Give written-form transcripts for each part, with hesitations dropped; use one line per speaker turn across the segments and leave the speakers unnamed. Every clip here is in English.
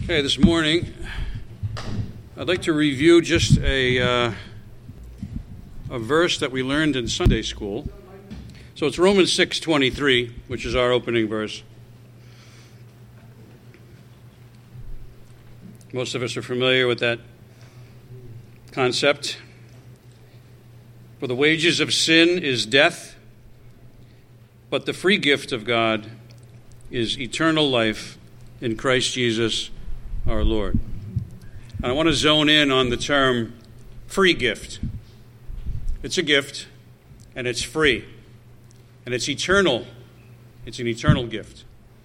Okay, this morning, I'd like to review just a verse that we learned in Sunday school. So it's Romans 6:23, which is our opening verse. Most of us are familiar with that concept. For the wages of sin is death, but the free gift of God is eternal life in Christ Jesus our Lord. And I want to zone in on the term free gift. It's a gift, and it's free, and it's eternal. It's an eternal gift.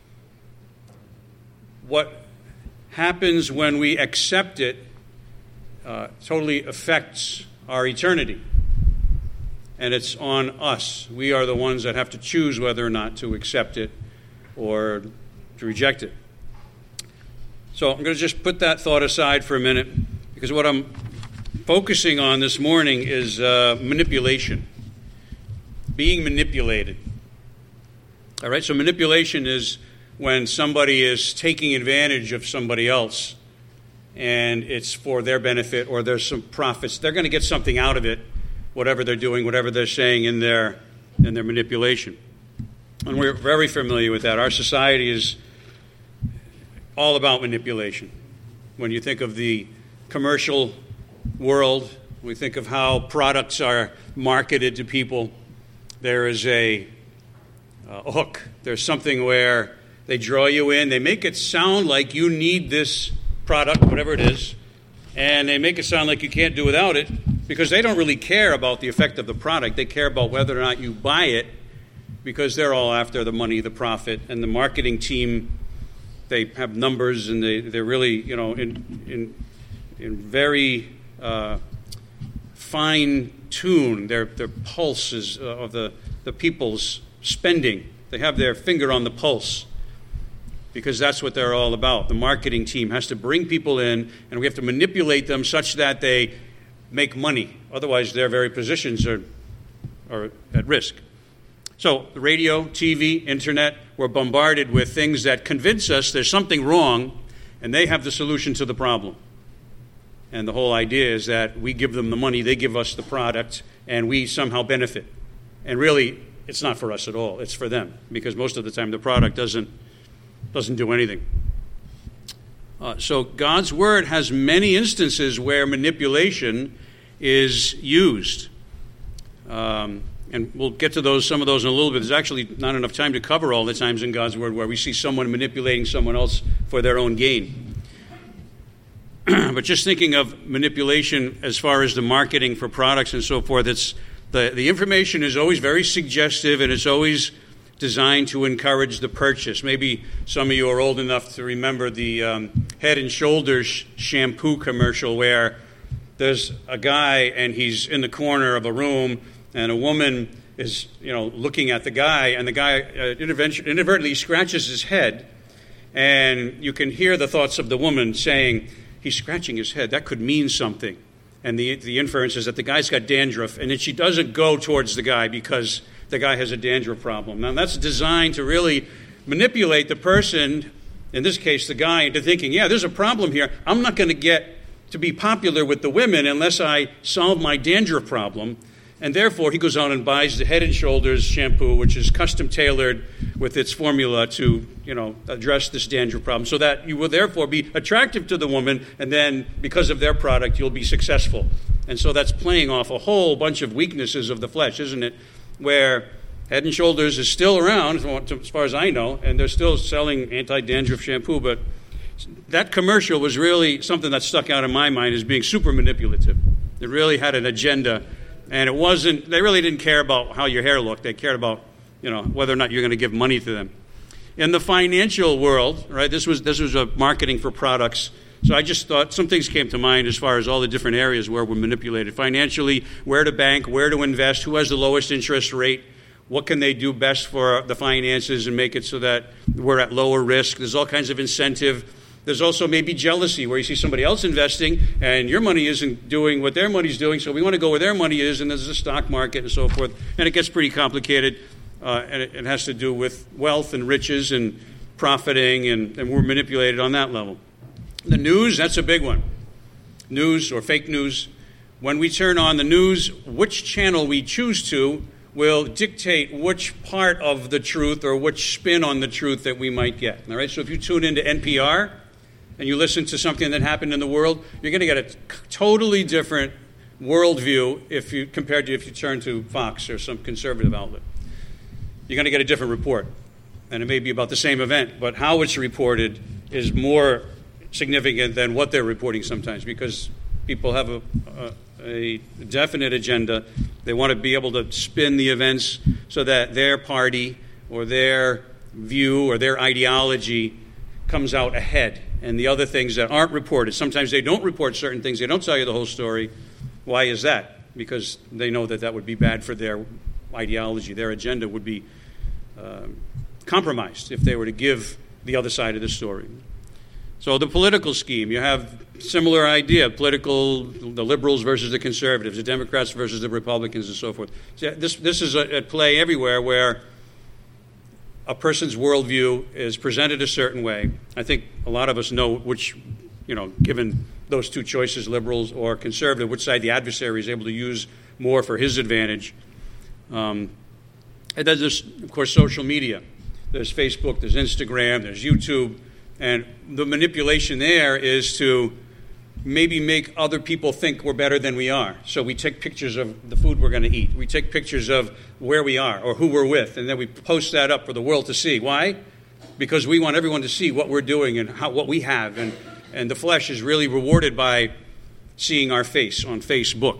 What happens when we accept it totally affects our eternity, and it's on us. We are the ones that have to choose whether or not to accept it or to reject it. So I'm going to just put that thought aside for a minute, because what I'm focusing on this morning is manipulation, being manipulated. All right, so manipulation is when somebody is taking advantage of somebody else, and it's for their benefit, or there's some profits. They're going to get something out of it, whatever they're doing, whatever they're saying in their manipulation. And we're very familiar with that. Our society is all about manipulation. When you think of the commercial world, we think of how products are marketed to people. There is a hook. There's something where they draw you in. They make it sound like you need this product, whatever it is, and they make it sound like you can't do without it, because they don't really care about the effect of the product. They care about whether or not you buy it, because they're all after the money, the profit, and the marketing team. They have numbers, and they're really, in very fine tune. Their pulses of the people's spending. They have their finger on the pulse, because that's what they're all about. The marketing team has to bring people in, and we have to manipulate them such that they make money. Otherwise, their very positions are at risk. So the radio, TV, internet, we're bombarded with things that convince us there's something wrong, and they have the solution to the problem. And the whole idea is that we give them the money, they give us the product, and we somehow benefit. And really, it's not for us at all. It's for them, because most of the time the product doesn't do anything. So God's Word has many instances where manipulation is used. And we'll get to some of those in a little bit. There's actually not enough time to cover all the times in God's Word where we see someone manipulating someone else for their own gain. But just thinking of manipulation as far as the marketing for products and so forth, it's the information is always very suggestive, and it's always designed to encourage the purchase. Maybe some of you are old enough to remember the Head and Shoulders shampoo commercial, where there's a guy and he's in the corner of a room, and a woman is, looking at the guy, and the guy inadvertently scratches his head, and you can hear the thoughts of the woman saying, "He's scratching his head. That could mean something." And the inference is that the guy's got dandruff, and then she doesn't go towards the guy because the guy has a dandruff problem. Now, that's designed to really manipulate the person, in this case the guy, into thinking, yeah, there's a problem here. I'm not going to get to be popular with the women unless I solve my dandruff problem. And therefore, he goes out and buys the Head and Shoulders shampoo, which is custom tailored with its formula to, address this dandruff problem, so that you will therefore be attractive to the woman, and then because of their product, you'll be successful. And so that's playing off a whole bunch of weaknesses of the flesh, isn't it? Where Head and Shoulders is still around, as far as I know, and they're still selling anti-dandruff shampoo, but that commercial was really something that stuck out in my mind as being super manipulative. It really had an agenda. And they really didn't care about how your hair looked. They cared about, whether or not you're going to give money to them. In the financial world, right, this was a marketing for products. So I just thought some things came to mind as far as all the different areas where we're manipulated. Financially, where to bank, where to invest, who has the lowest interest rate, what can they do best for the finances and make it so that we're at lower risk. There's all kinds of incentive. There's also maybe jealousy, where you see somebody else investing and your money isn't doing what their money's doing, so we want to go where their money is, and there's a stock market and so forth. And it gets pretty complicated, and it has to do with wealth and riches and profiting, and we're manipulated on that level. The news, that's a big one. News or fake news. When we turn on the news, which channel we choose to will dictate which part of the truth or which spin on the truth that we might get. All right, so if you tune into NPR and you listen to something that happened in the world, you're going to get a totally different worldview compared to if you turn to Fox or some conservative outlet. You're going to get a different report. And it may be about the same event, but how it's reported is more significant than what they're reporting sometimes, because people have a definite agenda. They want to be able to spin the events so that their party or their view or their ideology comes out ahead. And the other things that aren't reported, sometimes they don't report certain things. They don't tell you the whole story. Why is that? Because they know that would be bad for their ideology. Their agenda would be compromised if they were to give the other side of the story. So the political scheme, you have similar idea, the liberals versus the conservatives, the Democrats versus the Republicans, and so forth. So this is at play everywhere, where a person's worldview is presented a certain way. I think a lot of us know which, given those two choices, liberals or conservative, which side the adversary is able to use more for his advantage. And then there's, of course, social media. There's Facebook, there's Instagram, there's YouTube. And the manipulation there is to maybe make other people think we're better than we are. So we take pictures of the food we're going to eat. We take pictures of where we are or who we're with, and then we post that up for the world to see. Why? Because we want everyone to see what we're doing and what we have. And the flesh is really rewarded by seeing our face on Facebook,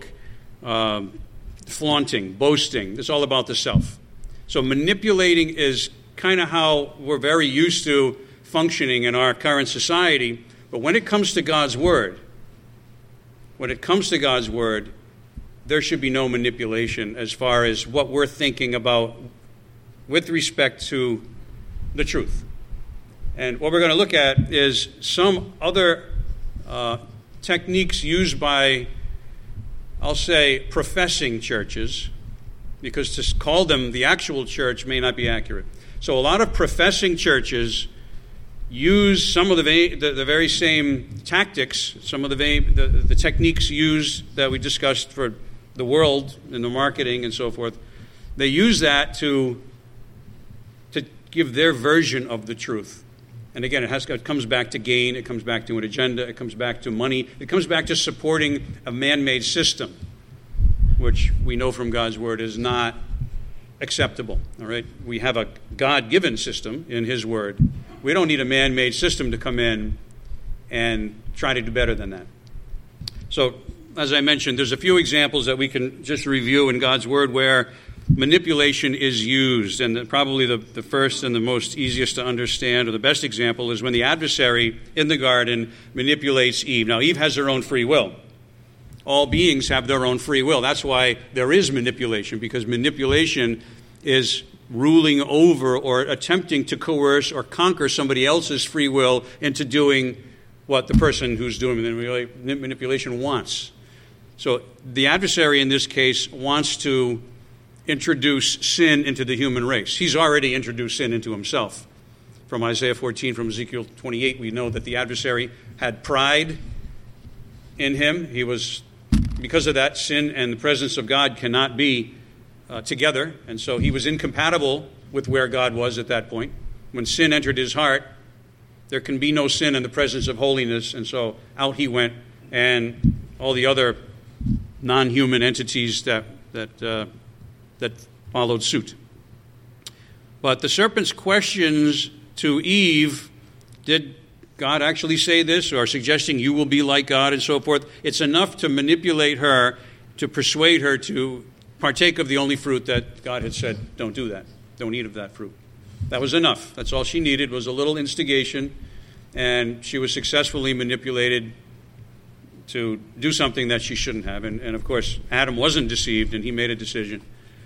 flaunting, boasting. It's all about the self. So manipulating is kind of how we're very used to functioning in our current society. But when it comes to God's Word, there should be no manipulation as far as what we're thinking about with respect to the truth. And what we're going to look at is some other techniques used by, I'll say, professing churches, because to call them the actual church may not be accurate. So a lot of professing churches use some of the very same tactics, some of the techniques used that we discussed for the world and the marketing and so forth. They use that to give their version of the truth. And again, it comes back to gain, it comes back to an agenda, it comes back to money, it comes back to supporting a man-made system, which we know from God's Word is not acceptable. All right, we have a God-given system in His Word. We don't need a man-made system to come in and try to do better than that. So, as I mentioned, there's a few examples that we can just review in God's Word where manipulation is used. And probably the first and the most easiest to understand, or the best example, is when the adversary in the garden manipulates Eve. Now, Eve has her own free will. All beings have their own free will. That's why there is manipulation, because manipulation is ruling over or attempting to coerce or conquer somebody else's free will into doing what the person who's doing the manipulation wants. So the adversary in this case wants to introduce sin into the human race. He's already introduced sin into himself. From Isaiah 14, from Ezekiel 28, we know that the adversary had pride in him. Because of that, sin and the presence of God cannot be together, and so he was incompatible with where God was at that point. When sin entered his heart, there can be no sin in the presence of holiness, and so out he went, and all the other non-human entities that followed suit. But the serpent's questions to Eve, did God actually say this, or suggesting you will be like God and so forth, it's enough to manipulate her, to persuade her to partake of the only fruit that God had said, don't do that. Don't eat of that fruit. That was enough. That's all she needed, was a little instigation, and she was successfully manipulated to do something that she shouldn't have. And of course, Adam wasn't deceived, and he made a decision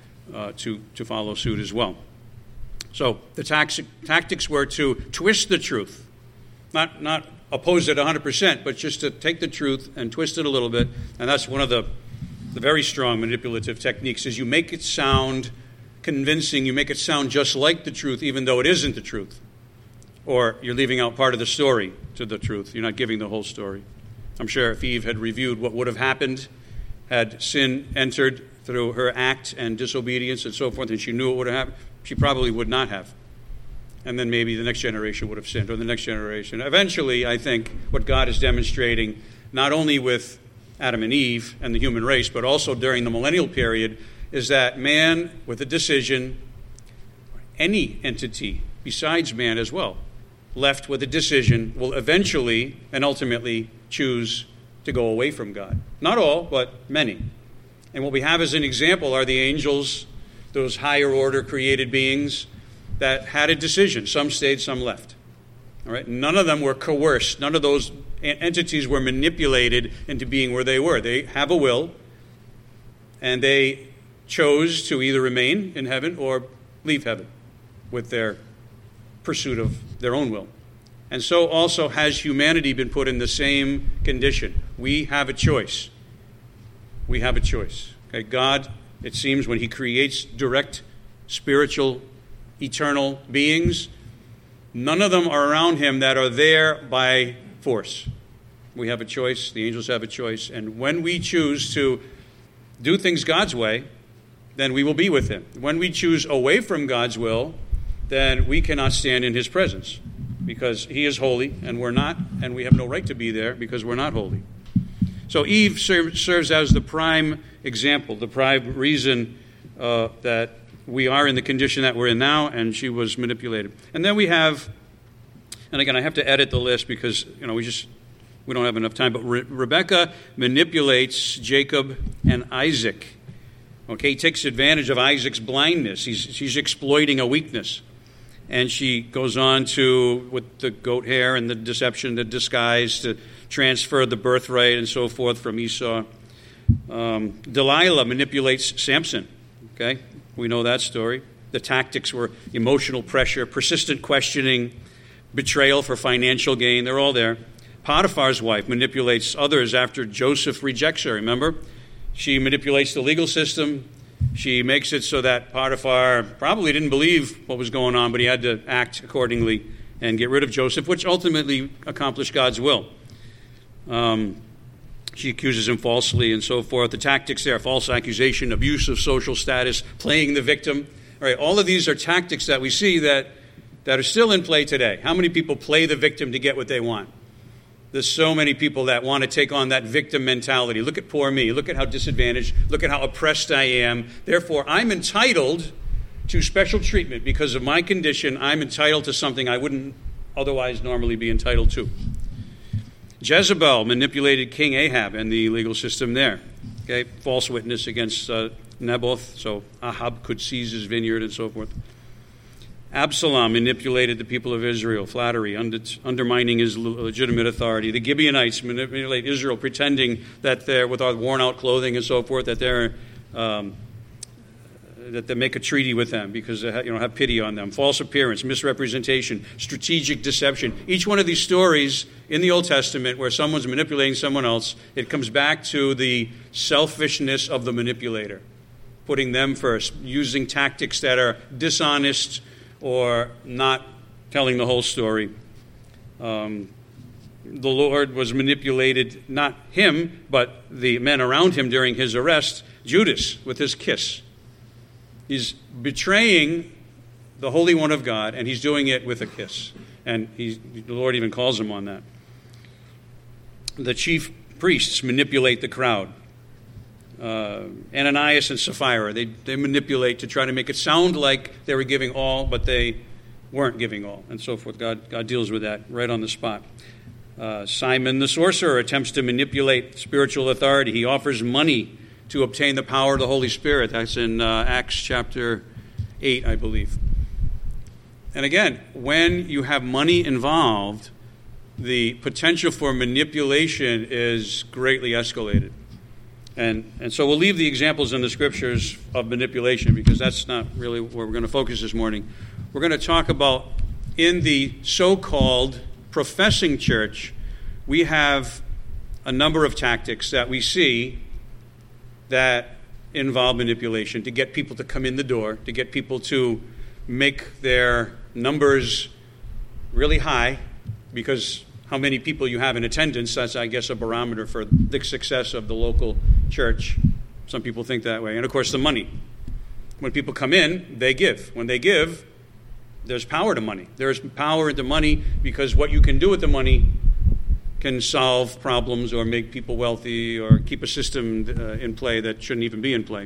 to follow suit as well. So the tactics were to twist the truth. Not oppose it 100%, but just to take the truth and twist it a little bit. And that's one of the very strong manipulative techniques, is you make it sound convincing, you make it sound just like the truth, even though it isn't the truth. Or you're leaving out part of the story to the truth. You're not giving the whole story. I'm sure if Eve had reviewed what would have happened had sin entered through her act and disobedience and so forth, and she knew it would have happened, she probably would not have. And then maybe the next generation would have sinned, or the next generation. Eventually, I think what God is demonstrating, not only with Adam and Eve and the human race, but also during the millennial period, is that man, with a decision, any entity besides man as well, left with a decision, will eventually and ultimately choose to go away from God. Not all, but many. And what we have as an example are the angels, those higher order created beings that had a decision. Some stayed, some left. All right? None of them were coerced. None of those entities were manipulated into being where they were. They have a will, and they chose to either remain in heaven or leave heaven with their pursuit of their own will. And so also has humanity been put in the same condition. We have a choice. We have a choice. Okay? God, it seems, when he creates direct, spiritual, eternal beings, none of them are around him that are there by force. We have a choice. The angels have a choice. And when we choose to do things God's way, then we will be with him. When we choose away from God's will, then we cannot stand in his presence, because he is holy and we're not, and we have no right to be there because we're not holy. So Eve serves as the prime example, the prime reason that we are in the condition that we're in now, and she was manipulated. And then we have, and again, I have to edit the list because we don't have enough time, but Rebekah manipulates Jacob and Isaac. Okay, he takes advantage of Isaac's blindness. She's exploiting a weakness. And she goes on to, with the goat hair and the deception, the disguise, to transfer the birthright and so forth from Esau. Delilah manipulates Samson. Okay, we know that story. The tactics were emotional pressure, persistent questioning, betrayal for financial gain. They're all there. Potiphar's wife manipulates others after Joseph rejects her, remember? She manipulates the legal system. She makes it so that Potiphar probably didn't believe what was going on, but he had to act accordingly and get rid of Joseph, which ultimately accomplished God's will. She accuses him falsely and so forth. The tactics there, false accusation, abuse of social status, playing the victim. All right, all of these are tactics that we see that are still in play today. How many people play the victim to get what they want? There's so many people that want to take on that victim mentality. Look at poor me. Look at how disadvantaged. Look at how oppressed I am. Therefore, I'm entitled to special treatment because of my condition. I'm entitled to something I wouldn't otherwise normally be entitled to. Jezebel manipulated King Ahab and the legal system there. Okay, false witness against Naboth, so Ahab could seize his vineyard and so forth. Absalom manipulated the people of Israel, flattery, undermining his legitimate authority. The Gibeonites manipulate Israel, pretending that they're, with our worn-out clothing and so forth, that they make a treaty with them because they have pity on them. False appearance, misrepresentation, strategic deception. Each one of these stories in the Old Testament where someone's manipulating someone else, it comes back to the selfishness of the manipulator, putting them first, using tactics that are dishonest, or not telling the whole story. The Lord was manipulated, not him, but the men around him during his arrest. Judas, with his kiss. He's betraying the Holy One of God, and he's doing it with a kiss. And the Lord even calls him on that. The chief priests manipulate the crowd. Ananias and Sapphira, they manipulate to try to make it sound like they were giving all, but they weren't giving all, and so forth. God deals with that right on the spot. Simon the sorcerer attempts to manipulate spiritual authority. He offers money to obtain the power of the Holy Spirit. That's in Acts chapter 8, I believe. And again, when you have money involved, the potential for manipulation is greatly escalated. And so we'll leave the examples in the scriptures of manipulation because that's not really where we're going to focus this morning. We're going to talk about, in the so-called professing church, we have a number of tactics that we see that involve manipulation to get people to come in the door, to get people to make their numbers really high, because how many people you have in attendance, that's, I guess, a barometer for the success of the local church. Some people think that way. And, of course, the money. When people come in, they give. When they give, there's power to money. There's power to money because what you can do with the money can solve problems or make people wealthy or keep a system in play that shouldn't even be in play.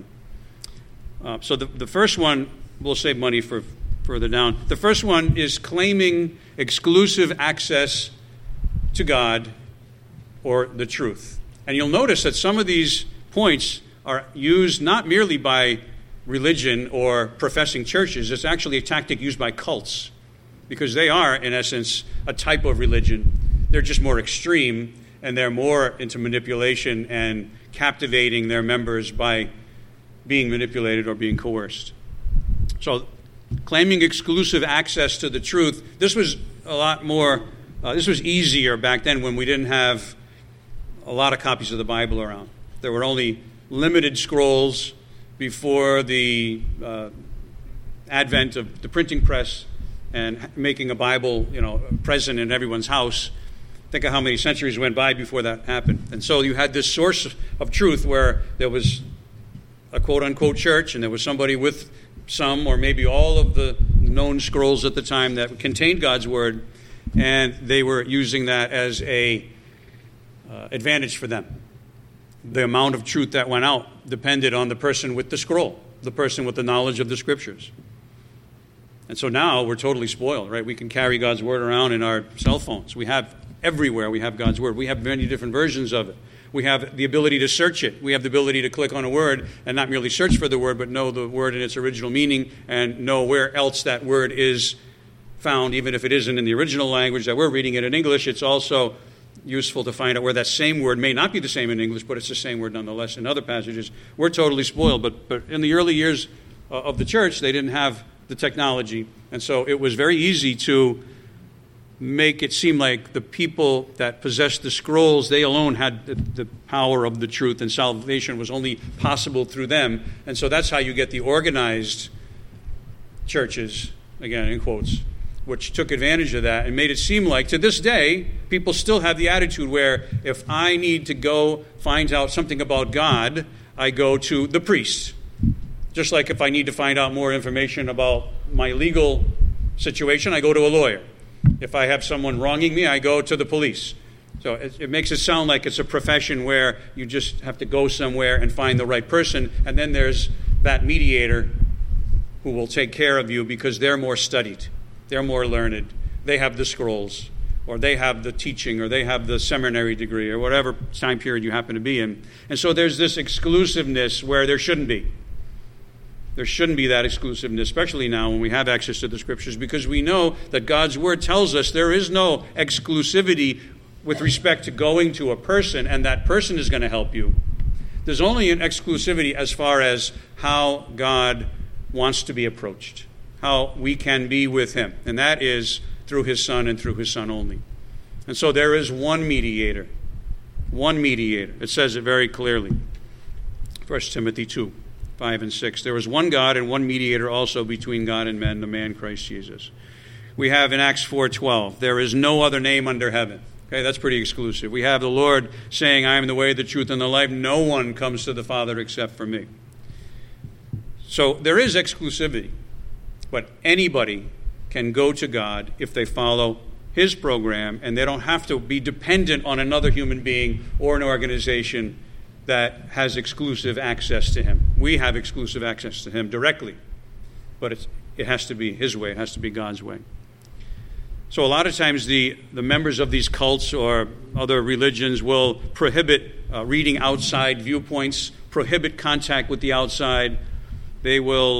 So the first one, we'll save money for further down. The first one is claiming exclusive access to God or the truth. And you'll notice that some of these points are used not merely by religion or professing churches. It's actually a tactic used by cults, because they are, in essence, a type of religion. They're just more extreme, and they're more into manipulation and captivating their members by being manipulated or being coerced. So claiming exclusive access to the truth, this was a lot more, this was easier back then when we didn't have a lot of copies of the Bible around. There were only limited scrolls before the advent of the printing press and making a Bible, present in everyone's house. Think of how many centuries went by before that happened. And so you had this source of truth where there was a quote-unquote church, and there was somebody with some or maybe all of the known scrolls at the time that contained God's Word, and they were using that as a advantage for them. The amount of truth that went out depended on the person with the scroll, the person with the knowledge of the Scriptures. And so now we're totally spoiled, right? We can carry God's Word around in our cell phones. We have everywhere we have God's Word. We have many different versions of it. We have the ability to search it. We have the ability to click on a word and not merely search for the word, but know the word in its original meaning and know where else that word is found, even if it isn't in the original language that we're reading it in English. It's also useful to find out where that same word may not be the same in English, but it's the same word nonetheless in other passages. We're totally spoiled, but in the early years of the church, they didn't have the technology, and so it was very easy to make it seem like the people that possessed the scrolls, they alone had the power of the truth, and salvation was only possible through them. And so that's how you get the organized churches, again in quotes, which took advantage of that and made it seem like, to this day, people still have the attitude where if I need to go find out something about God, I go to the priest. Just like if I need to find out more information about my legal situation, I go to a lawyer. If I have someone wronging me, I go to the police. So it makes it sound like it's a profession where you just have to go somewhere and find the right person, and then there's that mediator who will take care of you because they're more studied, they're more learned, they have the scrolls, or they have the teaching, or they have the seminary degree, or whatever time period you happen to be in. And so there's this exclusiveness where there shouldn't be. There shouldn't be that exclusiveness, especially now when we have access to the Scriptures, because we know that God's Word tells us there is no exclusivity with respect to going to a person and that person is going to help you. There's only an exclusivity as far as how God wants to be approached, how we can be with Him, and that is through His Son and through His Son only. And so there is one mediator. One mediator. It says it very clearly. 1 Timothy 2. 5 and 6. There is one God and one mediator also between God and men, the man Christ Jesus. We have in Acts 4:12, there is no other name under heaven. Okay, that's pretty exclusive. We have the Lord saying, I am the way, the truth, and the life. No one comes to the Father except for me. So there is exclusivity, but anybody can go to God if they follow His program, and they don't have to be dependent on another human being or an organization that has exclusive access to Him. We have exclusive access to Him directly, but it has to be His way. It has to be God's way. So a lot of times the members of these cults or other religions will prohibit reading outside viewpoints, prohibit contact with the outside. They will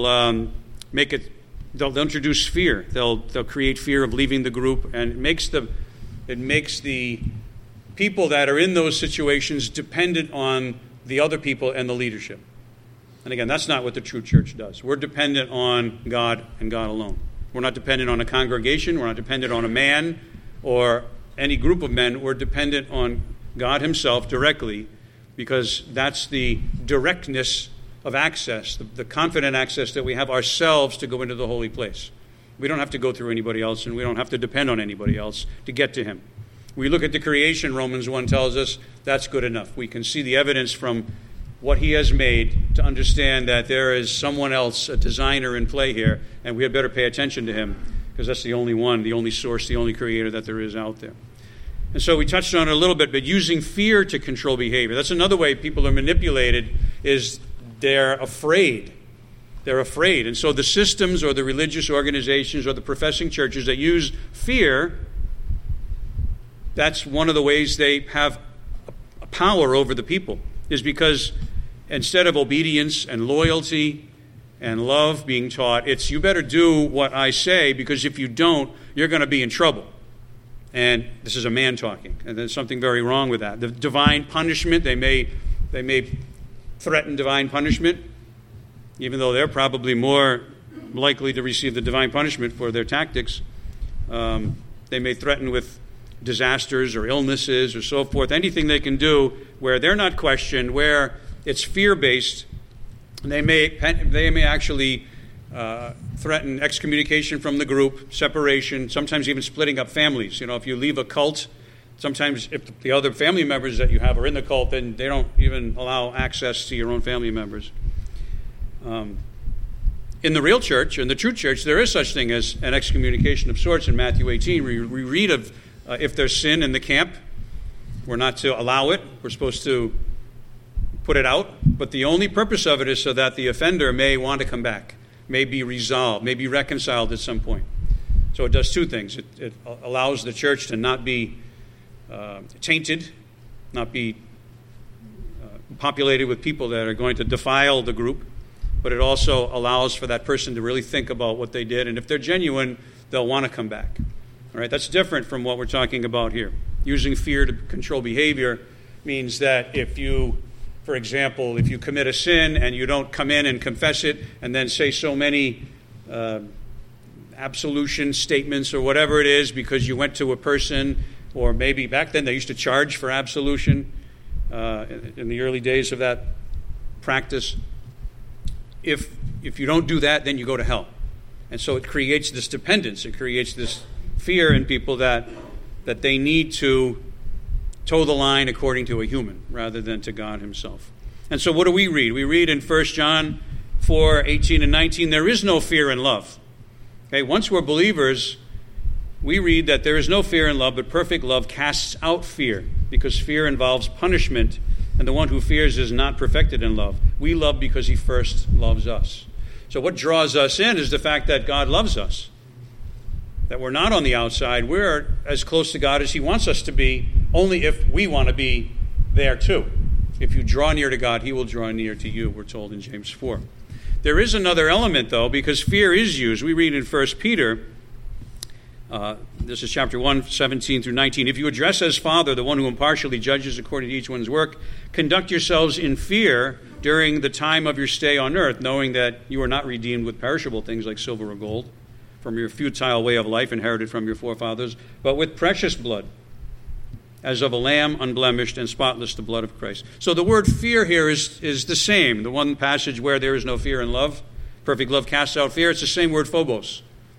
they'll introduce fear. They'll create fear of leaving the group, and it makes the people that are in those situations dependent on the other people and the leadership. And again, that's not what the true church does. We're dependent on God and God alone. We're not dependent on a congregation. We're not dependent on a man or any group of men. We're dependent on God Himself directly, because that's the directness of access, the confident access that we have ourselves to go into the holy place. We don't have to go through anybody else, and we don't have to depend on anybody else to get to him. We look at the creation, Romans 1 tells us, that's good enough. We can see the evidence from what he has made to understand that there is someone else, a designer in play here, and we had better pay attention to him, because that's the only one, the only source, the only creator that there is out there. And so we touched on it a little bit, but using fear to control behavior. That's another way people are manipulated, is they're afraid. They're afraid. And so the systems or the religious organizations or the professing churches that use fear, that's one of the ways they have a power over the people, is because instead of obedience and loyalty and love being taught, it's you better do what I say, because if you don't, you're going to be in trouble. And this is a man talking, and there's something very wrong with that. The divine punishment, they may threaten divine punishment, even though they're probably more likely to receive the divine punishment for their tactics. They may threaten with disasters or illnesses or so forth, anything they can do where they're not questioned, where it's fear-based. They may actually threaten excommunication from the group, separation, sometimes even splitting up families. You know, if you leave a cult, sometimes if the other family members that you have are in the cult, then they don't even allow access to your own family members. In the real church, in the true church, there is such thing as an excommunication of sorts. In Matthew 18, we read of if there's sin in the camp, we're not to allow it. We're supposed to put it out. But the only purpose of it is so that the offender may want to come back, may be resolved, may be reconciled at some point. So it does two things. It allows the church to not be tainted, not be populated with people that are going to defile the group, but it also allows for that person to really think about what they did, and if they're genuine, they'll want to come back. All right, that's different from what we're talking about here. Using fear to control behavior means that if you, for example, if you commit a sin and you don't come in and confess it and then say so many absolution statements or whatever it is because you went to a person, or maybe back then they used to charge for absolution in the early days of that practice. If you don't do that, then you go to hell. And so it creates this dependence. It creates this fear in people that they need to toe the line according to a human rather than to God himself. And so what do we read? We read in 1 John 4:18 and 19, there is no fear in love. Okay, once we're believers, we read that there is no fear in love, but perfect love casts out fear, because fear involves punishment, and the one who fears is not perfected in love. We love because he first loves us. So what draws us in is the fact that God loves us, that we're not on the outside. We're as close to God as he wants us to be, only if we want to be there too. If you draw near to God, he will draw near to you, we're told in James 4. There is another element, though, because fear is used. We read in 1 Peter, this is chapter 1, 17 through 19. If you address as Father the one who impartially judges according to each one's work, conduct yourselves in fear during the time of your stay on earth, knowing that you are not redeemed with perishable things like silver or gold from your futile way of life inherited from your forefathers, but with precious blood, as of a lamb unblemished and spotless, the blood of Christ. So the word fear here is the same. The one passage where there is no fear in love, perfect love casts out fear, it's the same word phobos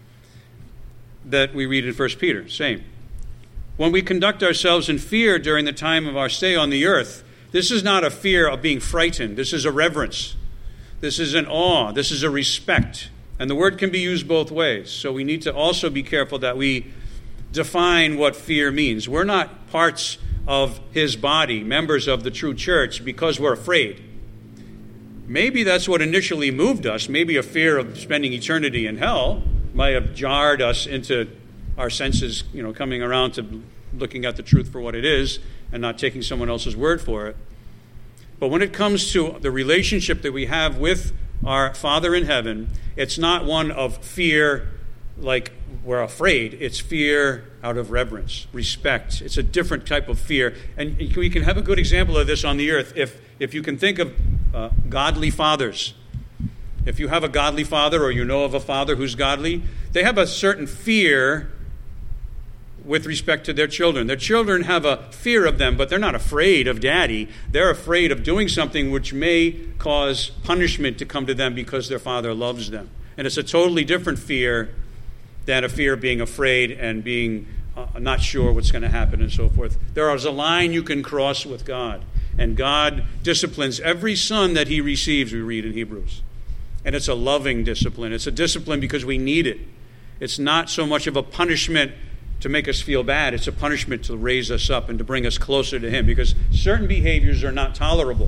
that we read in 1 Peter, same. When we conduct ourselves in fear during the time of our stay on the earth, this is not a fear of being frightened. This is a reverence. This is an awe. This is a respect. And the word can be used both ways. So we need to also be careful that we define what fear means. We're not parts of his body, members of the true church, because we're afraid. Maybe that's what initially moved us. Maybe a fear of spending eternity in hell might have jarred us into our senses, coming around to looking at the truth for what it is and not taking someone else's word for it. But when it comes to the relationship that we have with our Father in heaven, it's not one of fear like we're afraid. It's fear out of reverence, respect. It's a different type of fear. And we can have a good example of this on the earth. If you can think of godly fathers, if you have a godly father or you know of a father who's godly, they have a certain fear with respect to their children. Their children have a fear of them, but they're not afraid of daddy. They're afraid of doing something which may cause punishment to come to them because their father loves them. And it's a totally different fear than a fear of being afraid and being not sure what's going to happen and so forth. There is a line you can cross with God, and God disciplines every son that he receives, we read in Hebrews. And it's a loving discipline. It's a discipline because we need it. It's not so much of a punishment to make us feel bad. It's a punishment to raise us up and to bring us closer to him, because certain behaviors are not tolerable.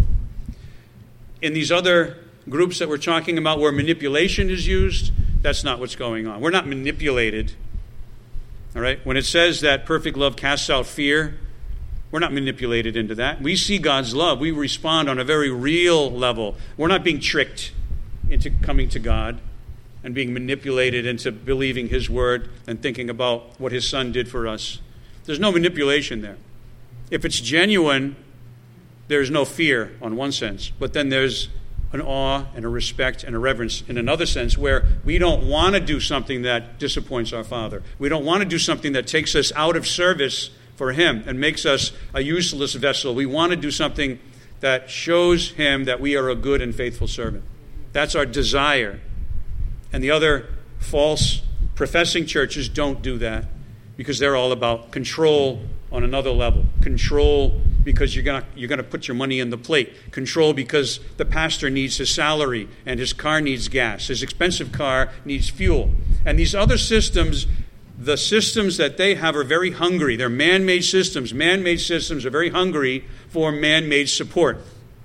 In these other groups that we're talking about where manipulation is used, that's not what's going on. We're not manipulated. All right? When it says that perfect love casts out fear, we're not manipulated into that. We see God's love. We respond on a very real level. We're not being tricked into coming to God and being manipulated into believing his word and thinking about what his son did for us. There's no manipulation there. If it's genuine, there's no fear on one sense, but then there's an awe and a respect and a reverence in another sense, where we don't want to do something that disappoints our Father. We don't want to do something that takes us out of service for him and makes us a useless vessel. We want to do something that shows him that we are a good and faithful servant. That's our desire. And the other false professing churches don't do that, because they're all about control on another level. Control because you're going to put your money in the plate. Control because the pastor needs his salary and his car needs gas. His expensive car needs fuel. And these other systems, the systems that they have, are very hungry. They're man-made systems. Man-made systems are very hungry for man-made support.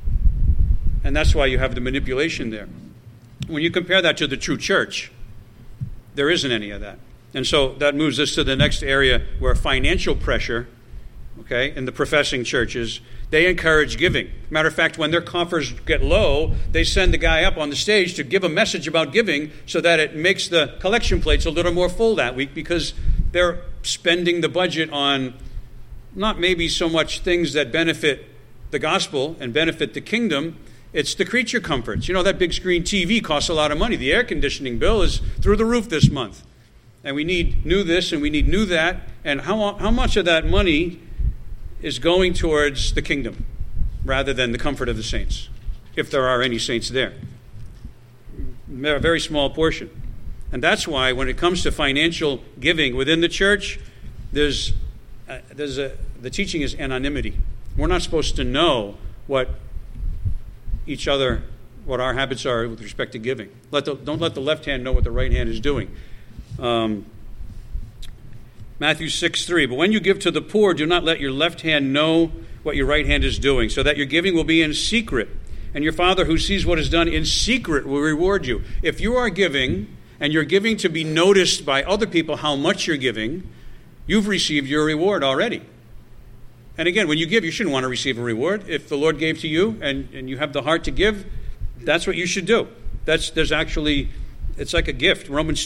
And that's why you have the manipulation there. When you compare that to the true church, there isn't any of that. And so that moves us to the next area where financial pressure, okay, in the professing churches, they encourage giving. Matter of fact, when their coffers get low, they send the guy up on the stage to give a message about giving so that it makes the collection plates a little more full that week, because they're spending the budget on not maybe so much things that benefit the gospel and benefit the kingdom. It's the creature comforts. You know, that big screen TV costs a lot of money. The air conditioning bill is through the roof this month. And we need new this and we need new that. And how much of that money is going towards the kingdom rather than the comfort of the saints, if there are any saints there? A very small portion. And that's why when it comes to financial giving within the church, the teaching is anonymity. We're not supposed to know what our habits are with respect to giving. Don't let the left hand know what the right hand is doing. Matthew 6:3, but when you give to the poor, do not let your left hand know what your right hand is doing, so that your giving will be in secret. And your Father who sees what is done in secret will reward you. If you are giving, and you're giving to be noticed by other people how much you're giving, you've received your reward already. And again, when you give, you shouldn't want to receive a reward. If the Lord gave to you and you have the heart to give, that's what you should do. It's like a gift. Romans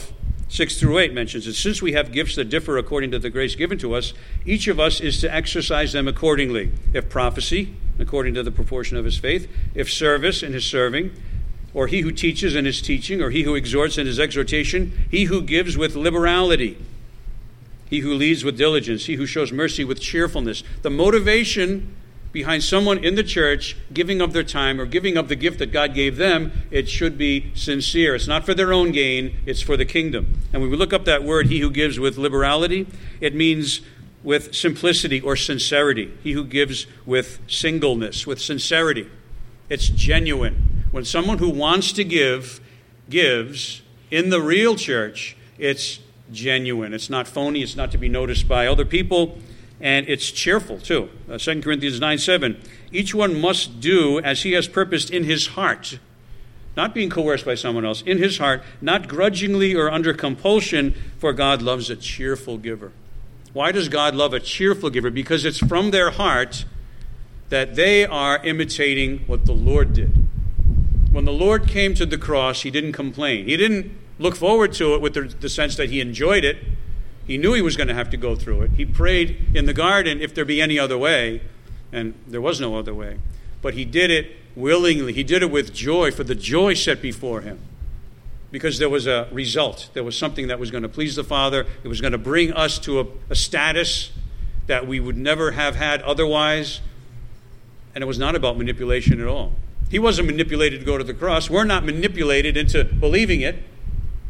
12:6-8 mentions it. Since we have gifts that differ according to the grace given to us, each of us is to exercise them accordingly. If prophecy, according to the proportion of his faith. If service, in his serving. Or he who teaches in his teaching. Or he who exhorts in his exhortation. He who gives with liberality. He who leads with diligence. He who shows mercy with cheerfulness. The motivation behind someone in the church giving of their time or giving of the gift that God gave them, it should be sincere. It's not for their own gain, it's for the kingdom. And when we look up that word, he who gives with liberality, it means with simplicity or sincerity. He who gives with singleness, with sincerity. It's genuine. When someone who wants to give, gives in the real church, it's genuine. It's not phony. It's not to be noticed by other people. And it's cheerful, too. 2 Corinthians 9:7. Each one must do as he has purposed in his heart, not being coerced by someone else, in his heart, not grudgingly or under compulsion, for God loves a cheerful giver. Why does God love a cheerful giver? Because it's from their heart that they are imitating what the Lord did. When the Lord came to the cross, he didn't complain. He didn't look forward to it with the sense that he enjoyed it. He knew he was going to have to go through it. He prayed in the garden, if there be any other way, and there was no other way. But he did it willingly. He did it with joy, for the joy set before him. Because there was a result. There was something that was going to please the Father. It was going to bring us to a status that we would never have had otherwise. And it was not about manipulation at all. He wasn't manipulated to go to the cross. We're not manipulated into believing it.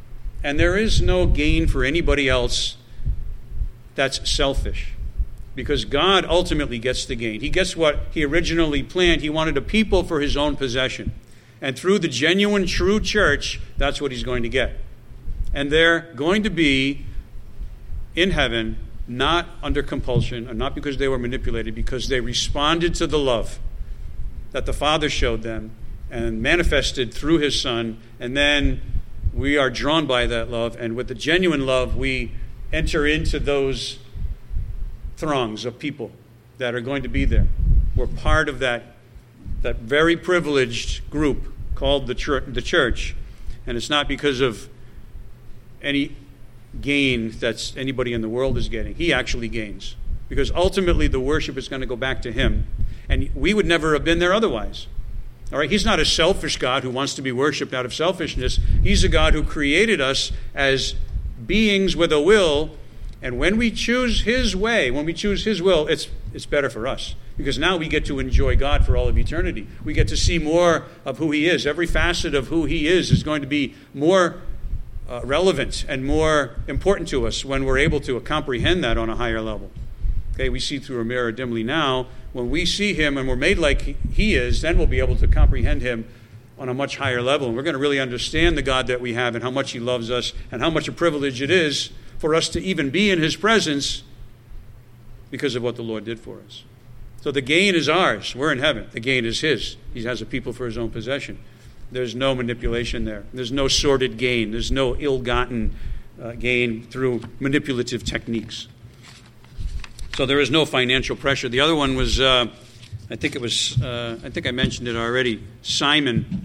And there is no gain for anybody else that's selfish, because God ultimately gets the gain. He gets what he originally planned. He wanted a people for his own possession. And through the genuine, true church, that's what he's going to get. And they're going to be in heaven, not under compulsion, and not because they were manipulated, because they responded to the love that the Father showed them and manifested through his Son. And then we are drawn by that love, and with the genuine love, we enter into those throngs of people that are going to be there. We're part of that very privileged group called the church, and it's not because of any gain that anybody in the world is getting. He actually gains, because ultimately the worship is going to go back to him, and we would never have been there otherwise. All right, he's not a selfish God who wants to be worshipped out of selfishness. He's a God who created us as beings with a will, and when we choose his way, when we choose his will, it's better for us, because now we get to enjoy God for all of eternity. We get to see more of who he is. Every facet of who he is going to be more relevant and more important to us when we're able to comprehend that on a higher level. Okay, we see through a mirror dimly now. When we see him and we're made like he is, then we'll be able to comprehend him on a much higher level. And we're going to really understand the God that we have and how much he loves us and how much a privilege it is for us to even be in his presence because of what the Lord did for us. So the gain is ours. We're in heaven. The gain is his. He has a people for his own possession. There's no manipulation there. There's no sordid gain. There's no ill-gotten gain through manipulative techniques. So there is no financial pressure. The other one was, I think I mentioned it already, Simon,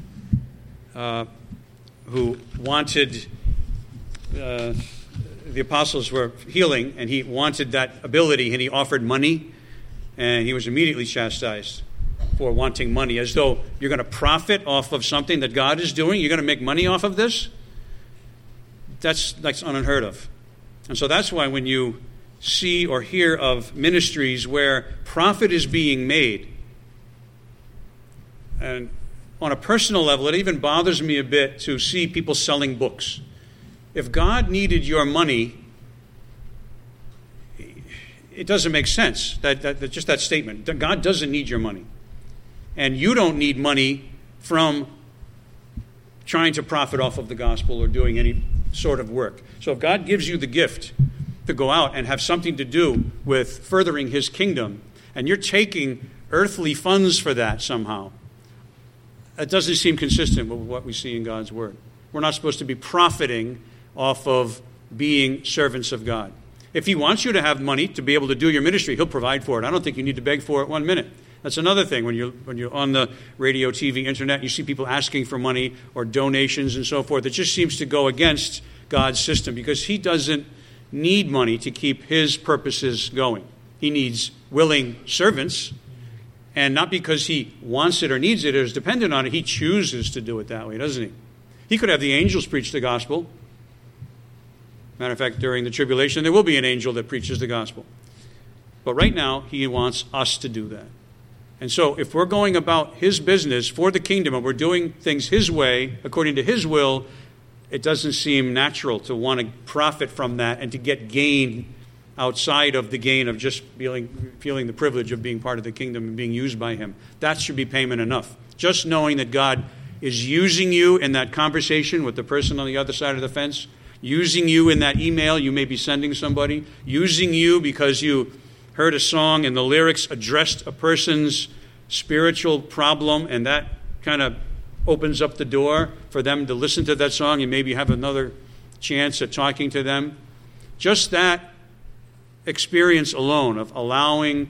who wanted, the apostles were healing, and he wanted that ability, and he offered money, and he was immediately chastised for wanting money, as though you're going to profit off of something that God is doing. You're going to make money off of this? That's unheard of. And so that's why when you see or hear of ministries where profit is being made, and on a personal level, it even bothers me a bit to see people selling books. If God needed your money, it doesn't make sense. Just that statement. God doesn't need your money. And you don't need money from trying to profit off of the gospel or doing any sort of work. So if God gives you the gift to go out and have something to do with furthering his kingdom, and you're taking earthly funds for that somehow, it doesn't seem consistent with what we see in God's word. We're not supposed to be profiting off of being servants of God. If he wants you to have money to be able to do your ministry, he'll provide for it. I don't think you need to beg for it 1 minute. That's another thing. When you're on the radio, TV, internet, you see people asking for money or donations and so forth. It just seems to go against God's system, because he doesn't need money to keep his purposes going. He needs willing servants, and not because he wants it or needs it or is dependent on it. He chooses to do it that way, doesn't he? He could have the angels preach the gospel. Matter of fact, during the tribulation, there will be an angel that preaches the gospel. But right now, he wants us to do that. And so if we're going about his business for the kingdom and we're doing things his way, according to his will, it doesn't seem natural to want to profit from that and to get gain outside of the gain of just feeling the privilege of being part of the kingdom and being used by him. That should be payment enough. Just knowing that God is using you in that conversation with the person on the other side of the fence, using you in that email you may be sending somebody, using you because you heard a song and the lyrics addressed a person's spiritual problem, and that kind of opens up the door for them to listen to that song and maybe have another chance at talking to them. Just that experience alone of allowing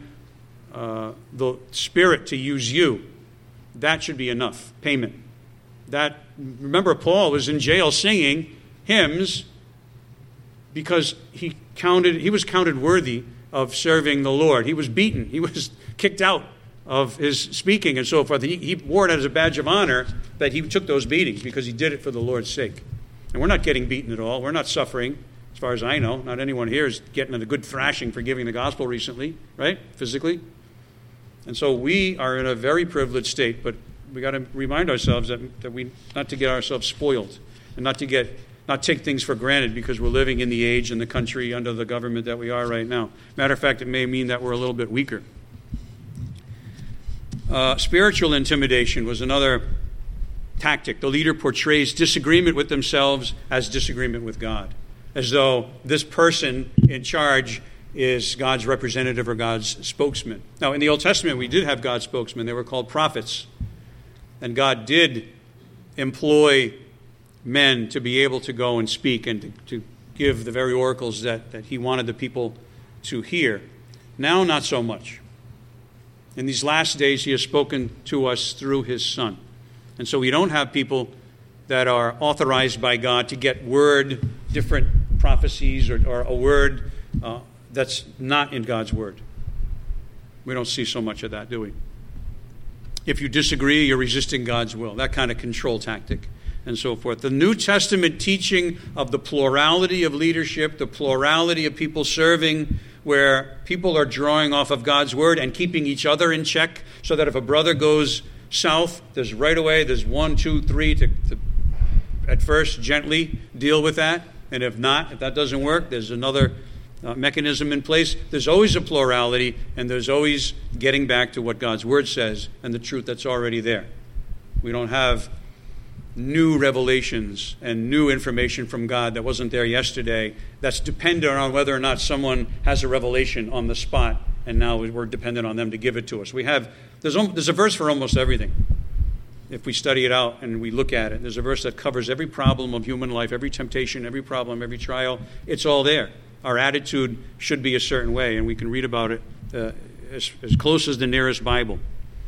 the Spirit to use you, that should be enough payment. Remember, Paul was in jail singing hymns because he was counted worthy of serving the Lord. He was beaten. He was kicked out of his speaking and so forth. He wore it as a badge of honor that he took those beatings because he did it for the Lord's sake. And we're not getting beaten at all. We're not suffering, as far as I know. Not anyone here is getting a good thrashing for giving the gospel recently, right, physically. And so we are in a very privileged state, but we got to remind ourselves that we not to get ourselves spoiled and not to get not take things for granted because we're living in the age and the country under the government that we are right now. Matter of fact, it may mean that we're a little bit weaker. Spiritual intimidation was another tactic. The leader portrays disagreement with themselves as disagreement with God, as though this person in charge is God's representative or God's spokesman. Now, in the Old Testament, we did have God's spokesmen. They were called prophets. And God did employ men to be able to go and speak and to give the very oracles that he wanted the people to hear. Now, not so much. In these last days, he has spoken to us through his Son. And so we don't have people that are authorized by God to get different prophecies or a word that's not in God's word. We don't see so much of that, do we? If you disagree, you're resisting God's will. That kind of control tactic and so forth. The New Testament teaching of the plurality of leadership, the plurality of people serving, where people are drawing off of God's word and keeping each other in check, so that if a brother goes south, there's 1, 2, 3 to at first gently deal with that. And if that doesn't work, there's another mechanism in place. There's always a plurality, and there's always getting back to what God's word says and the truth that's already there. We don't have new revelations and new information from God that wasn't there yesterday that's dependent on whether or not someone has a revelation on the spot, and now we're dependent on them to give it to us. There's a verse for almost everything. If we study it out and we look at it, there's a verse that covers every problem of human life, every temptation, every problem, every trial. It's all there. Our attitude should be a certain way, and we can read about it as close as the nearest Bible.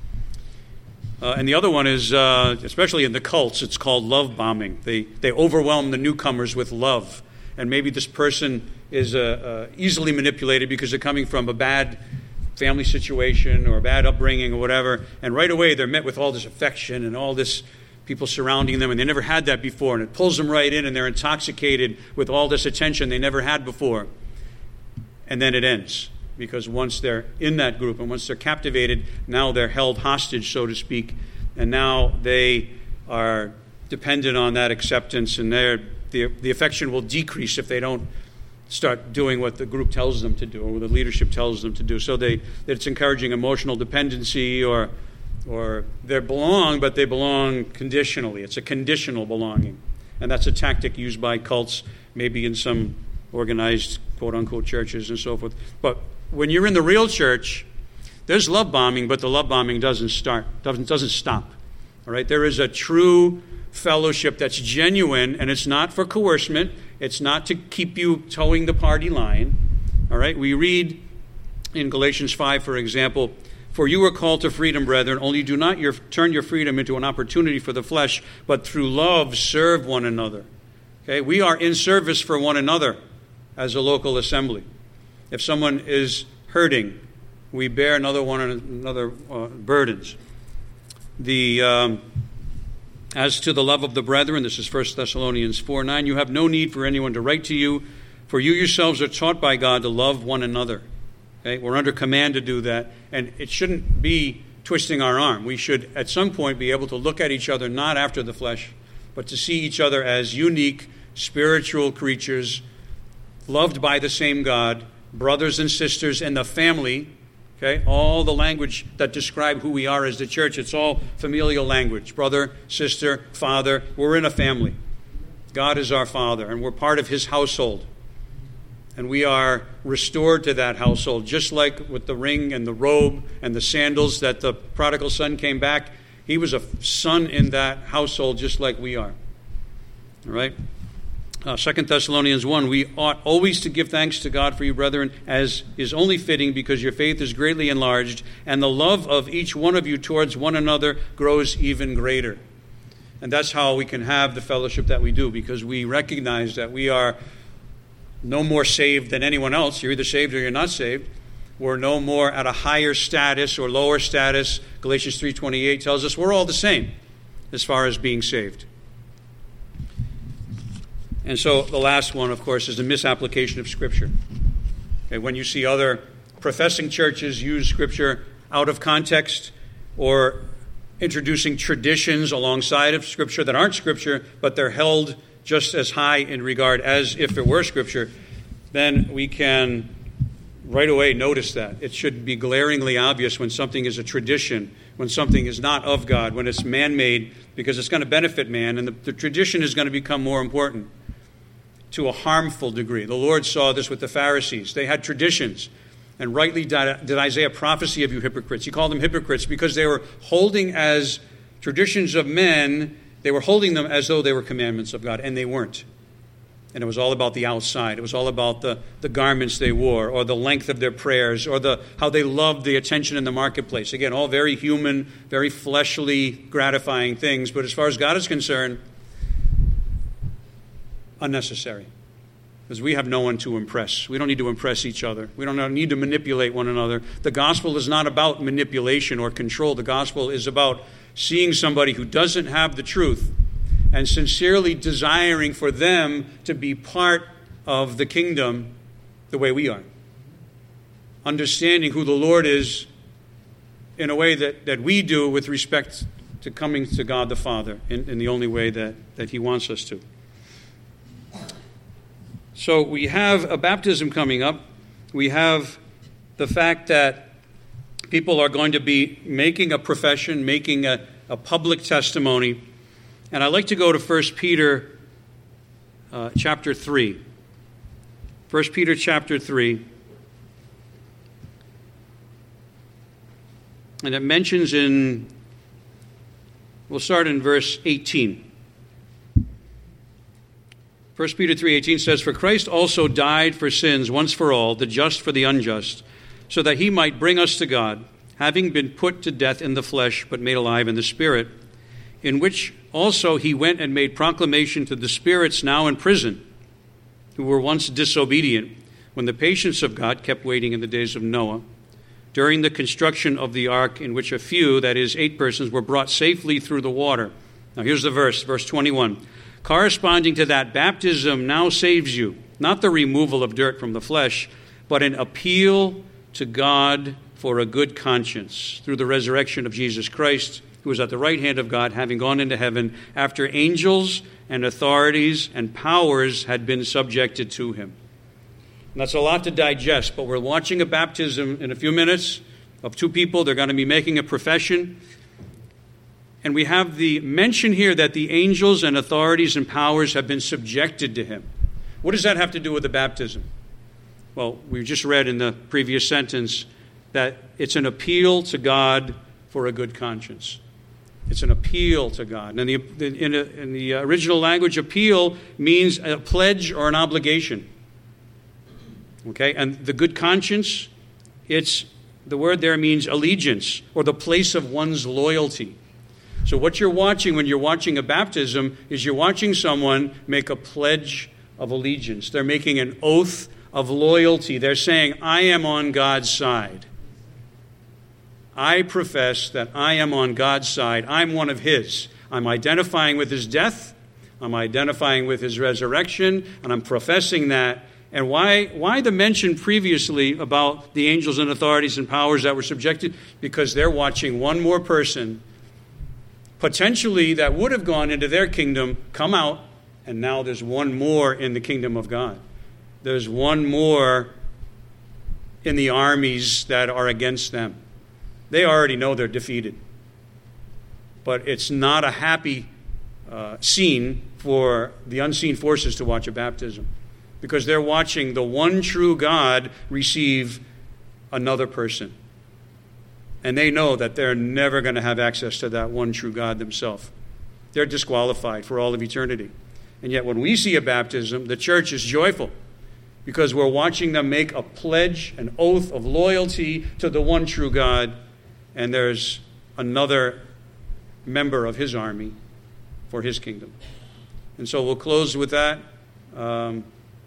And the other one is, especially in the cults, it's called love bombing. They overwhelm the newcomers with love. And maybe this person is easily manipulated because they're coming from a bad family situation or a bad upbringing or whatever, and right away they're met with all this affection and all this people surrounding them, and they never had that before, and it pulls them right in, and they're intoxicated with all this attention they never had before. And then it ends, because once they're in that group and once they're captivated, now they're held hostage, so to speak, and now they are dependent on that acceptance, and the affection will decrease if they don't start doing what the group tells them to do or the leadership tells them to do. So it's encouraging emotional dependency, or they belong, but they belong conditionally. It's a conditional belonging. And that's a tactic used by cults, maybe in some organized, quote-unquote, churches and so forth. But when you're in the real church, there's love bombing, but the love bombing doesn't stop. All right? There is a true fellowship that's genuine, and it's not for coercement. It's not to keep you towing the party line. All right? We read in Galatians 5, for example, "For you are called to freedom, brethren, only do not turn your freedom into an opportunity for the flesh, but through love serve one another." Okay? We are in service for one another as a local assembly. If someone is hurting, we bear another burdens. As to the love of the brethren, this is 1 Thessalonians 4:9, "You have no need for anyone to write to you, for you yourselves are taught by God to love one another." Okay? We're under command to do that, and it shouldn't be twisting our arm. We should, at some point, be able to look at each other not after the flesh, but to see each other as unique, spiritual creatures, loved by the same God, brothers and sisters in the family. Okay? All the language that describe who we are as the church, it's all familial language. Brother, sister, father. We're in a family. God is our Father, and we're part of his household. And we are restored to that household, just like with the ring and the robe and the sandals that the prodigal son came back. He was a son in that household, just like we are. All right? 2 Thessalonians 1, "We ought always to give thanks to God for you, brethren, as is only fitting, because your faith is greatly enlarged, and the love of each one of you towards one another grows even greater." And that's how we can have the fellowship that we do, because we recognize that we are no more saved than anyone else. You're either saved or you're not saved. We're no more at a higher status or lower status. Galatians 3:28 tells us we're all the same as far as being saved. And so the last one, of course, is the misapplication of Scripture. Okay, when you see other professing churches use Scripture out of context or introducing traditions alongside of Scripture that aren't Scripture, but they're held just as high in regard as if it were Scripture, then we can right away notice that. It should be glaringly obvious when something is a tradition, when something is not of God, when it's man-made, because it's going to benefit man, and the tradition is going to become more important to a harmful degree. The Lord saw this with the Pharisees. They had traditions, and rightly did Isaiah prophesy of you hypocrites. He called them hypocrites because they were holding as traditions of men, they were holding them as though they were commandments of God, and they weren't. And it was all about the outside. It was all about the garments they wore, or the length of their prayers, or how they loved the attention in the marketplace. Again, all very human, very fleshly, gratifying things. But as far as God is concerned, unnecessary. Because we have no one to impress. We don't need to impress each other. We don't need to manipulate one another. The gospel is not about manipulation or control. The gospel is about seeing somebody who doesn't have the truth and sincerely desiring for them to be part of the kingdom the way we are. Understanding who the Lord is in a way that we do with respect to coming to God the Father in the only way that He wants us to. So we have a baptism coming up. We have the fact that people are going to be making a profession, making a public testimony. And I'd like to go to 1 Peter chapter 3. 1 Peter chapter 3. And it mentions we'll start in verse 18. 1 Peter 3:18 says, "For Christ also died for sins once for all, the just for the unjust, so that He might bring us to God, having been put to death in the flesh, but made alive in the Spirit, in which also He went and made proclamation to the spirits now in prison, who were once disobedient, when the patience of God kept waiting in the days of Noah, during the construction of the ark, in which a few, that is, 8 persons, were brought safely through the water." Now here's the verse 21. "Corresponding to that, baptism now saves you, not the removal of dirt from the flesh, but an appeal to God for a good conscience, through the resurrection of Jesus Christ, who is at the right hand of God, having gone into heaven, after angels and authorities and powers had been subjected to Him." And that's a lot to digest, but we're watching a baptism in a few minutes of 2 people. They're going to be making a profession. And we have the mention here that the angels and authorities and powers have been subjected to Him. What does that have to do with the baptism? Well, we just read in the previous sentence that it's an appeal to God for a good conscience. It's an appeal to God. And in the original language, appeal means a pledge or an obligation. Okay? And the good conscience, the word there means allegiance, or the place of one's loyalty. So what you're watching when you're watching a baptism is you're watching someone make a pledge of allegiance. They're making an oath of loyalty. They're saying, I am on God's side. I profess that I am on God's side. I'm one of His. I'm identifying with His death. I'm identifying with His resurrection. And I'm professing that. And why the mention previously about the angels and authorities and powers that were subjected? Because they're watching one more person, potentially that would have gone into their kingdom, come out, and now there's one more in the kingdom of God. There's one more in the armies that are against them. They already know they're defeated. But it's not a happy scene for the unseen forces to watch a baptism, because they're watching the one true God receive another person. And they know that they're never going to have access to that one true God themselves. They're disqualified for all of eternity. And yet when we see a baptism, the church is joyful because we're watching them make a pledge, an oath of loyalty to the one true God, and there's another member of His army for His kingdom. And so we'll close with that, and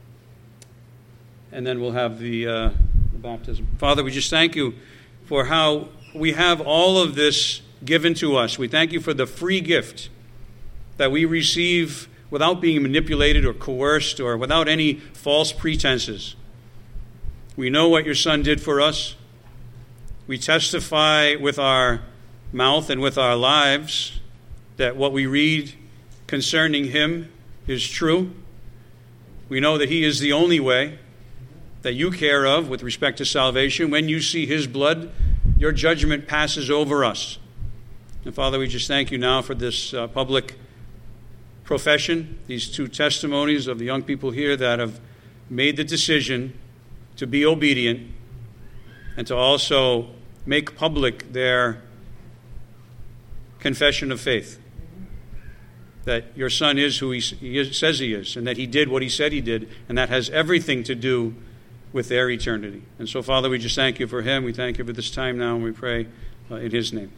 then we'll have the baptism. Father, we just thank You for how we have all of this given to us. We thank You for the free gift that we receive without being manipulated or coerced or without any false pretenses. We know what Your Son did for us. We testify with our mouth and with our lives that what we read concerning Him is true. We know that he is the only way that you care of with respect to salvation. When you see his blood, your judgment passes over us. And Father, we just thank you now for this public profession, these two testimonies of the young people here that have made the decision to be obedient and to also make public their confession of faith, that your son is who he says he is, and that he did what he said he did, and that has everything to do with their eternity. And so, Father, we just thank you for him. We thank you for this time now, and we pray in his name.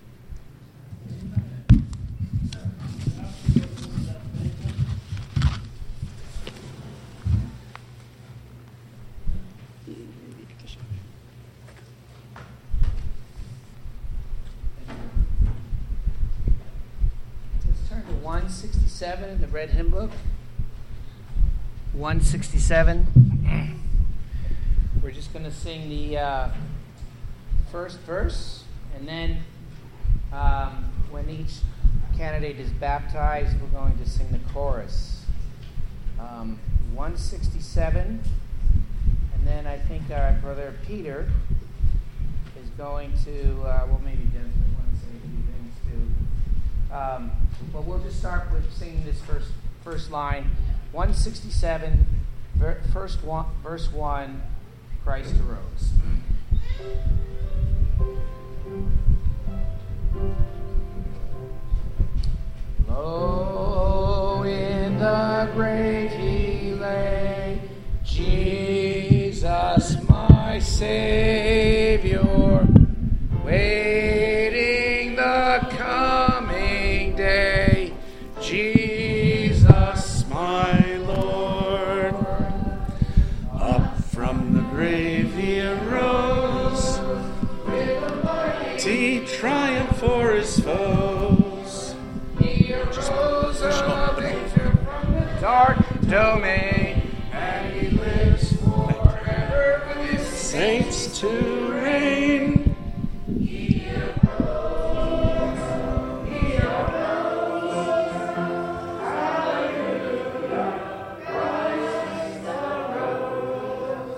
Let's turn to 167 in the Red Hymn Book. 167. We're just going to sing the first verse, and then when each candidate is baptized, we're going to sing the chorus. 167, and then I think our brother Peter is going to, well, maybe Jennifer wants to say a few things too. But we'll just start with singing this first line. 167, verse 1, Christ arose. Lo, in the grave he lay, Jesus my Savior, waiting the coming day, Jesus my Lord. Up from the grave he arose, with a mighty triumph for his foes. He arose of nature from the dark domain, and he lives forever with his saints to reign. He arose, hallelujah, Christ arose.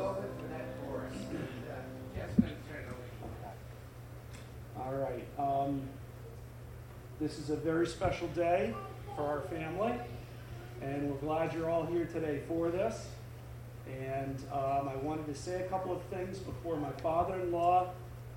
All right. This is a very special day for our family, and we're glad you're all here today for this. And I wanted to say a couple of things before my father-in-law,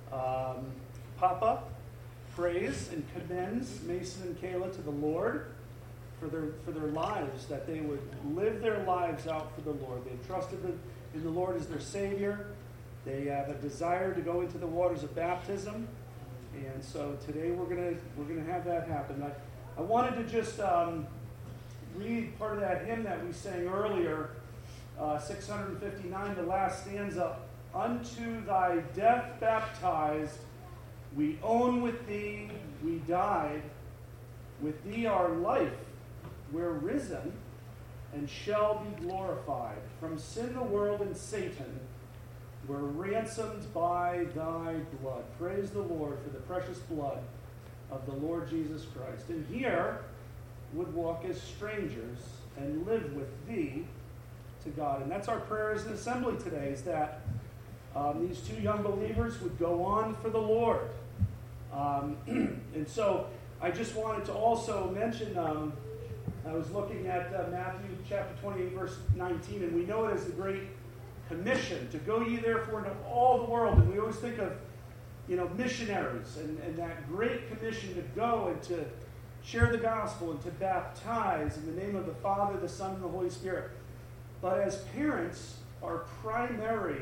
Papa, prays and commends Mason and Kayla to the Lord for their lives, that they would live their lives out for the Lord. They've trusted in the Lord as their Savior. They have a desire to go into the waters of baptism. And so today we're gonna have that happen. I wanted to just read part of that hymn that we sang earlier, 659, the last stanza. Unto thy death baptized, we own with thee we died. With thee our life we're risen, and shall be glorified. From sin, the world, and Satan, we're ransomed by thy blood. Praise the Lord for the precious blood of the Lord Jesus Christ. And here would walk as strangers and live with thee to God. And that's our prayer as an assembly today, is that these two young believers would go on for the Lord. And so I just wanted to also mention, I was looking at Matthew chapter 28, verse 19, and we know it as the Great Commission, to go ye therefore into all the world. And we always think of, missionaries and that great commission to go and to share the gospel and to baptize in the name of the Father, the Son, and the Holy Spirit. But as parents, our primary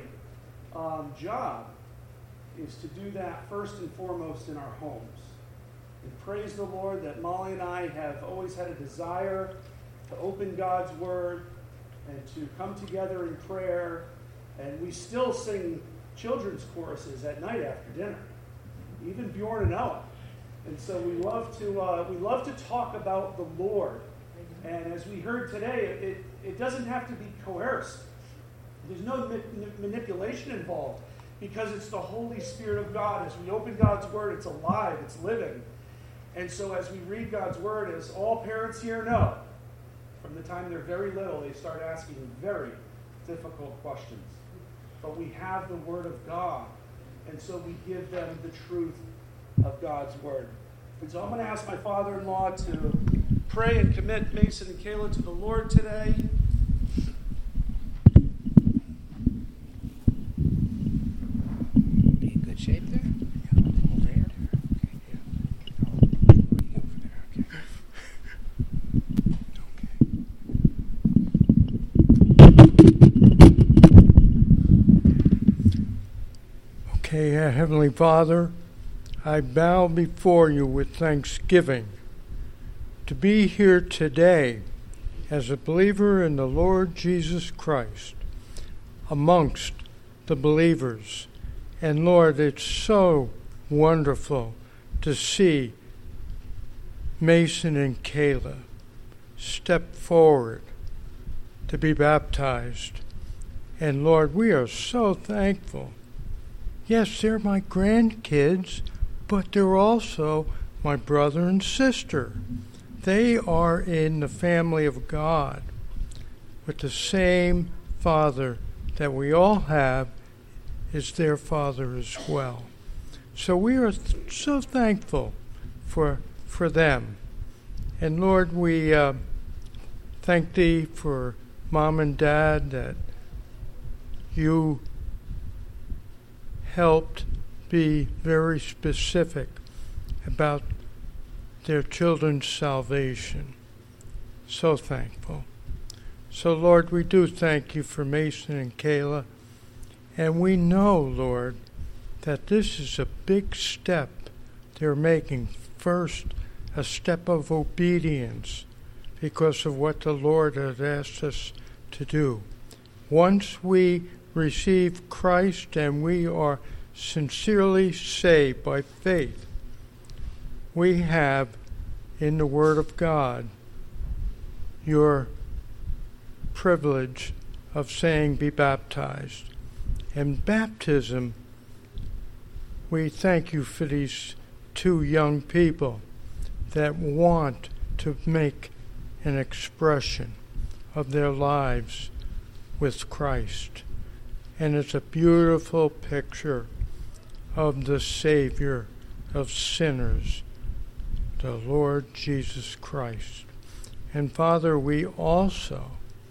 job is to do that first and foremost in our homes. And praise the Lord that Molly and I have always had a desire to open God's Word and to come together in prayer. And we still sing children's choruses at night after dinner, even Bjorn and Ella. And so we love to talk about the Lord. And as we heard today, it doesn't have to be coerced. There's no manipulation involved, because it's the Holy Spirit of God. As we open God's Word, it's alive, it's living. And so as we read God's Word, as all parents here know, From the time they're very little, they start asking very difficult questions. But we have the Word of God, and so we give them the truth of God's Word. And so I'm going to ask my father-in-law to pray and commit Mason and Kayla to the Lord today.
Be in good shape there?
Okay, Heavenly Father, I bow before you with thanksgiving to be here today as a believer in the Lord Jesus Christ amongst the believers. And Lord, it's so wonderful to see Mason and Kayla step forward to be baptized. And Lord, we are so thankful. Yes, they're my grandkids, but they're also my brother and sister. They are in the family of God with the same Father that we all have is their Father as well. So we are so thankful for them. And Lord, we thank Thee for Mom and Dad that You helped be very specific about their children's salvation. So thankful. So, Lord, we do thank You for Mason and Kayla. And we know, Lord, that this is a big step they're making. First, a step of obedience because of what the Lord has asked us to do. Once we receive Christ and we are sincerely saved by faith, we have in the Word of God Your privilege of saying, be baptized. And baptism, we thank You for these two young people that want to make an expression of their lives with Christ. And it's a beautiful picture of the Savior of sinners, the Lord Jesus Christ. And Father, we also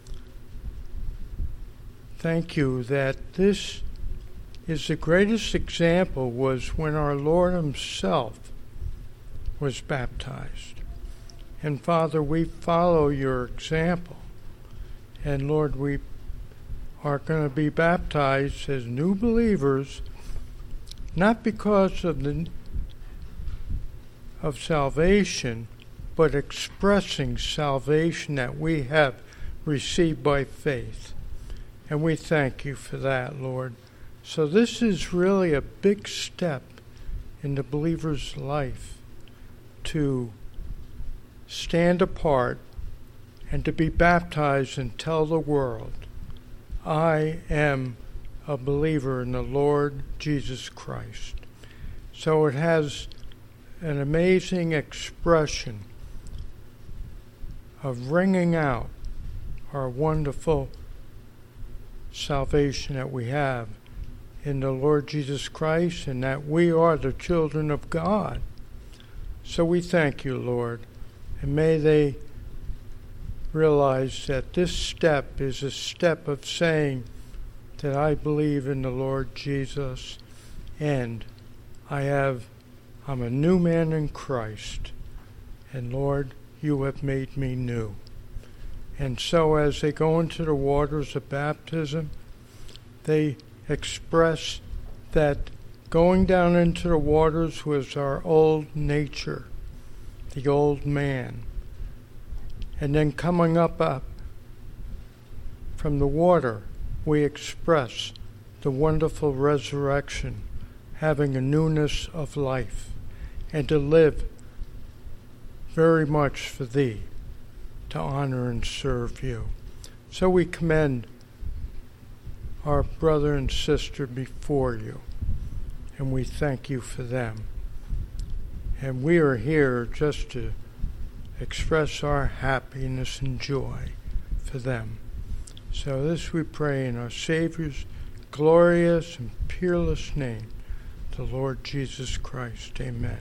thank You that this is the greatest example was when our Lord Himself was baptized. And Father, we follow Your example. And Lord, we are going to be baptized as new believers, not because of salvation, but expressing salvation that we have received by faith. And we thank You for that, Lord. So this is really a big step in the believer's life to stand apart and to be baptized and tell the world, I am a believer in the Lord Jesus Christ. So it has an amazing expression of ringing out our wonderful salvation that we have in the Lord Jesus Christ and that we are the children of God. So we thank You, Lord, and may they realize that this step is a step of saying that I believe in the Lord Jesus and I'm a new man in Christ. And Lord, You have made me new. And so as they go into the waters of baptism, they express that going down into the waters was our old nature, the old man. And then coming up from the water, we express the wonderful resurrection, having a newness of life, and to live very much for Thee, to honor and serve You. So we commend our brother and sister before You, and we thank You for them. And we are here just to express our happiness and joy for them. So this we pray in our Savior's glorious and peerless name, the Lord Jesus Christ. Amen.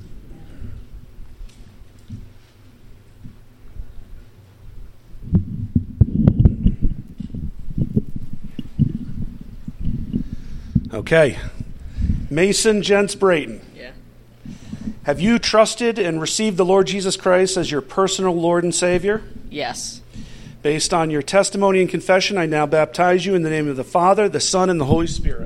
Okay. Mason Gents Brayton.
Yeah.
Have you trusted and received the Lord Jesus Christ as your personal Lord and Savior?
Yes.
Based on your testimony and confession, I now baptize you in the name of the Father, the Son, and the Holy Spirit.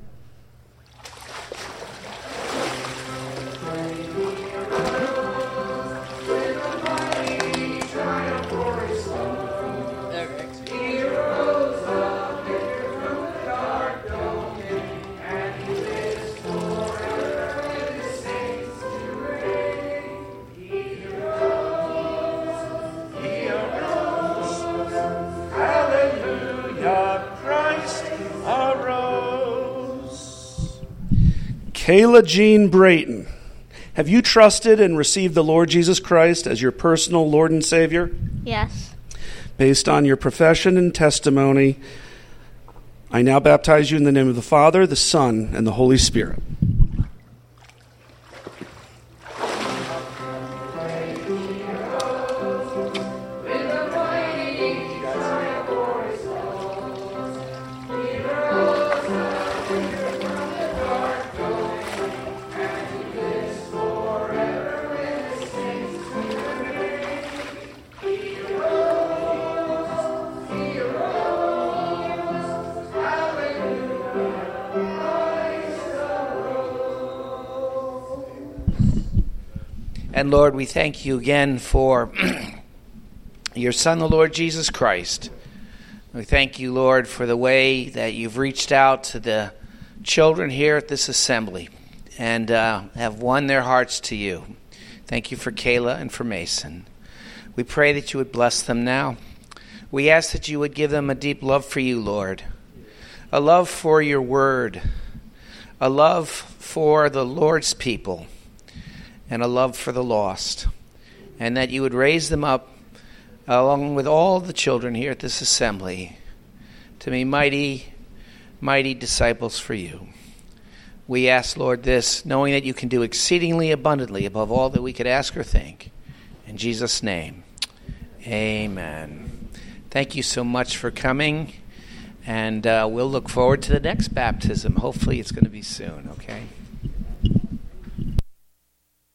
Kayla Jean Brayton, have you trusted and received the Lord Jesus Christ as your personal Lord and Savior?
Yes.
Based on your profession and testimony, I now baptize you in the name of the Father, the Son, and the Holy Spirit.
And Lord, we thank you again for your Son, the Lord Jesus Christ. We thank you, Lord, for the way that you've reached out to the children here at this assembly and have won their hearts to you. Thank you for Kayla and for Mason. We pray that you would bless them now. We ask that you would give them a deep love for you, Lord, a love for your word, a love for the Lord's people, and a love for the lost, and that you would raise them up along with all the children here at this assembly to be mighty, mighty disciples for you. We ask, Lord, this, knowing that you can do exceedingly abundantly above all that we could ask or think. In Jesus' name, amen. Thank you so much for coming, and we'll look forward to the next baptism. Hopefully it's going to be soon, okay?